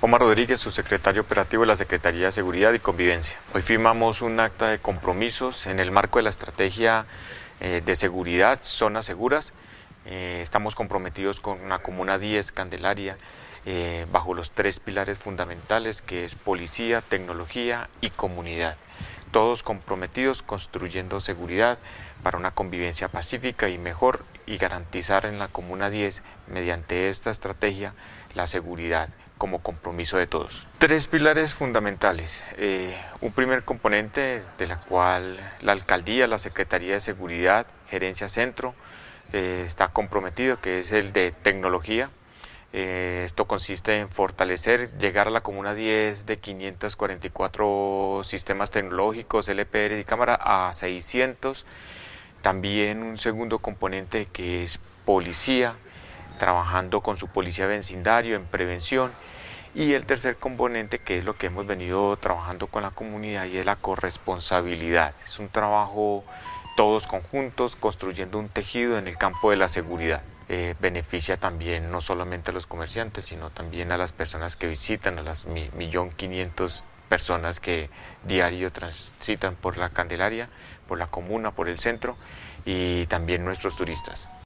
Omar Rodríguez, subsecretario operativo de la Secretaría de Seguridad y Convivencia. Hoy firmamos un acta de compromisos en el marco de la estrategia de seguridad, zonas seguras. Estamos comprometidos con la Comuna 10 Candelaria bajo los 3 pilares fundamentales, que es policía, tecnología y comunidad. Todos comprometidos construyendo seguridad para una convivencia pacífica y mejor, y garantizar en la Comuna 10, mediante esta estrategia, la seguridad como compromiso de todos. 3 pilares fundamentales. Un primer componente de la cual la Alcaldía, la Secretaría de Seguridad, Gerencia Centro, está comprometido, que es el de tecnología. Esto consiste en fortalecer, llegar a la Comuna 10 de 544 sistemas tecnológicos, LPR y cámara a 600. También un segundo componente, que es policía, trabajando con su policía vecindario en prevención. Y el tercer componente, que es lo que hemos venido trabajando con la comunidad, y es la corresponsabilidad. Es un trabajo todos conjuntos, construyendo un tejido en el campo de la seguridad. Beneficia también no solamente a los comerciantes, sino también a las personas que visitan, a las 1.500.000 personas que diario transitan por la Candelaria, por la comuna, por el centro, y también nuestros turistas.